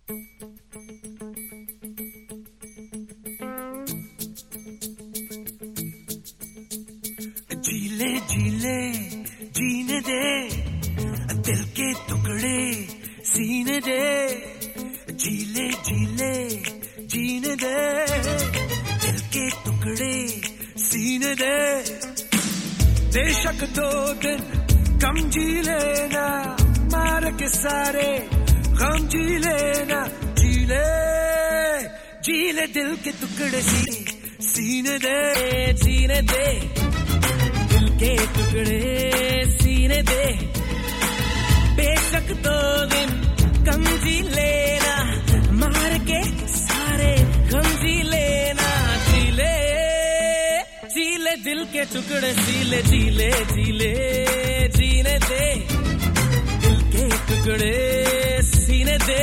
जीले जीले जीने दे दिल के टुकड़े सीने दे, जीले जीले जीने दे दिल के टुकड़े सीने दे। बेशक 2 दिन कम जी लेना, मार के सारे गम जी लेना। जीले जीले दिल के टुकड़े सीने दे, जीने दे दिल के टुकड़े सीने दे। बेशक 2 दिन कम जी लेना, मार के सारे गम जी लेना। जीले जीले दिल के टुकड़े सीले, जीले जीले जीने दे दिल के टुकड़े सीने दे।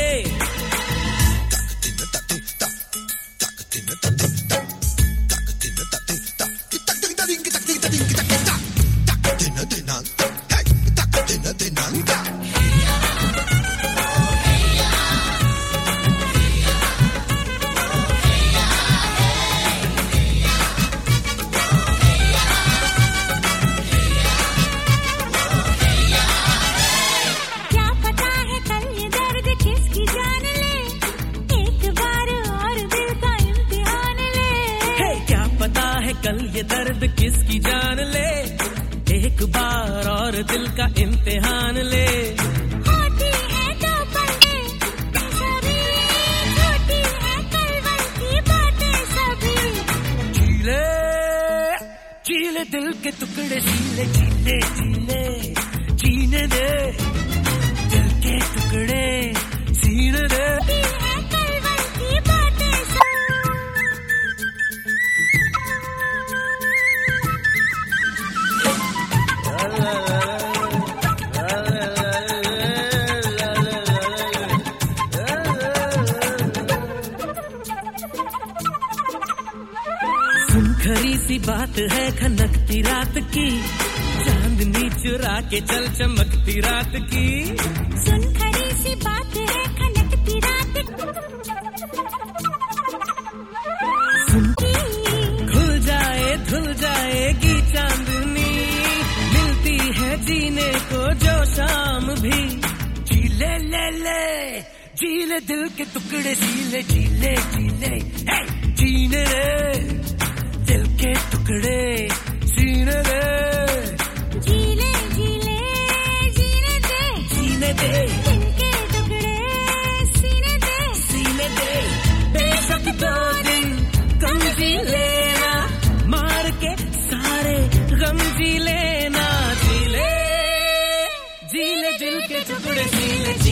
कल ये दर्द किसकी जान ले, एक बार और दिल का इम्तिहान ले। होती है तो पलके सभी, छोटी है कलवल की बातें सभी। जीले जीले दिल के टुकड़े सीले, जीले जीले जीने दे दिल के टुकड़े सीने दे। खरी सी बात है खनकती रात की, चांदनी चुरा के चल चमकती रात की। सुन खरी सी बात है खनकती रात की, खुल जाए धुल जाएगी चांदनी, मिलती है जीने को जो शाम भी। जीले ले ले जीले दिल के टुकड़े सीले, जीले जीले जीने रे दिल के टुकड़े सीने दे। जीले जीले जीने दे, जीने दे दिल के टुकड़े सीने दे, सीने दे। बेशक 2 दिन कम जी लेना, मार के सारे गम जी लेना। जीले जीले दिल के टुकड़े सीले।